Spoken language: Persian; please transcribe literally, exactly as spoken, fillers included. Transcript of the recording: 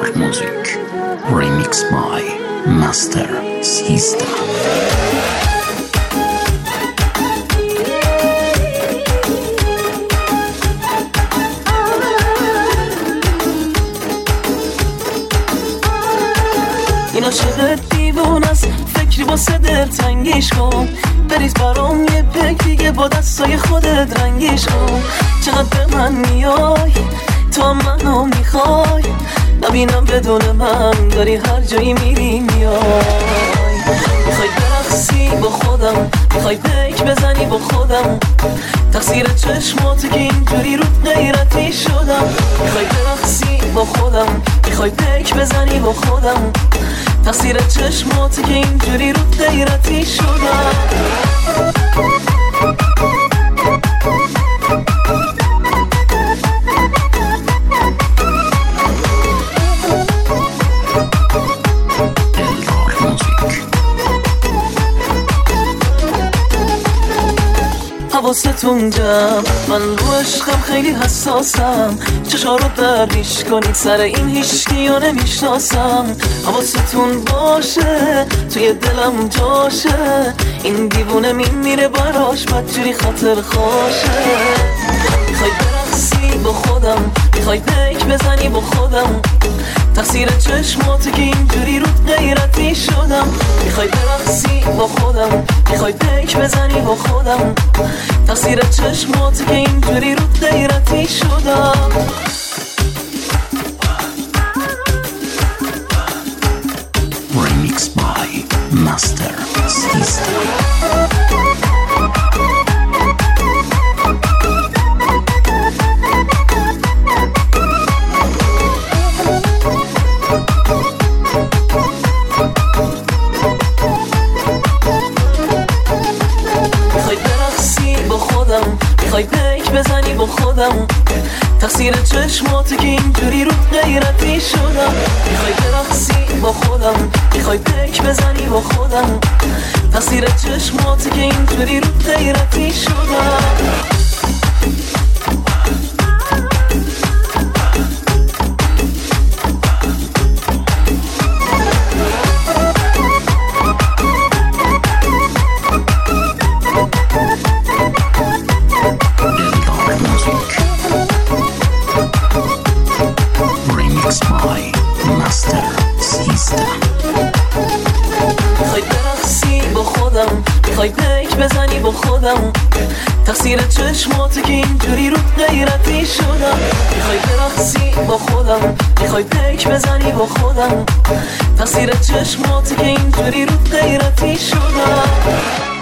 Dark Music Remix by Master System. این عاشق دیوونست، فکری واسه دل تنگیش کن. بریز برام یه پک دیگه با دستای خودت رنگیش کن. چقدر به من میای تا منو میخوای، نبینم بدون من داری هر جایی میری میای. میخوای برقصی با خودم، میخوای پیک بزنی با خودم، تقصیر چشماتو که اینجوری رو غیرتی شدم. میخوای برقصی با خودم، میخوای پیک بزنی با خودم، تقصیر چشماتو که اینجوری رو غیرتی شدم. حواستون جمع، من رو عشقم خیلی حساسم. چشا رو بردیش کنید سر این هیچکیو نمیشناسم. حواستون باشه توی دلم جاشه، این دیوونه میمیره براش بدجوری خاطر خوشه. میخوای برقصی با خودم، میخوای پیک بزنی با خودم، تقصیر چشماتو که اینجوری رو غیرتی شدم. میخوای برقصی با خودم، میخوای پیک بزنی با خودم، تقصیر چشماتو که اینجوری رو غیرتی شدم. Remix by Master System. میخوای پیک بزنی با خودم، تقصیر چشماتو که اینجوری رو غیرتی شدم. میخوای برقصی با خودم، میخوای پیک بزنی با خودم، تقصیر چشماتو که اینجوری رو غیرتی شدم. Remix by Master System. میخوای برقصی با خودم، میخوای پیک بزنی با خودم، تقصیر چشماتو که اینجوری رو غیرتی شدم. میخوای برقصی با خودم، میخوای پیک بزنی با خودم، تقصیر چشماتو که اینجوری رو غیرتی شدم.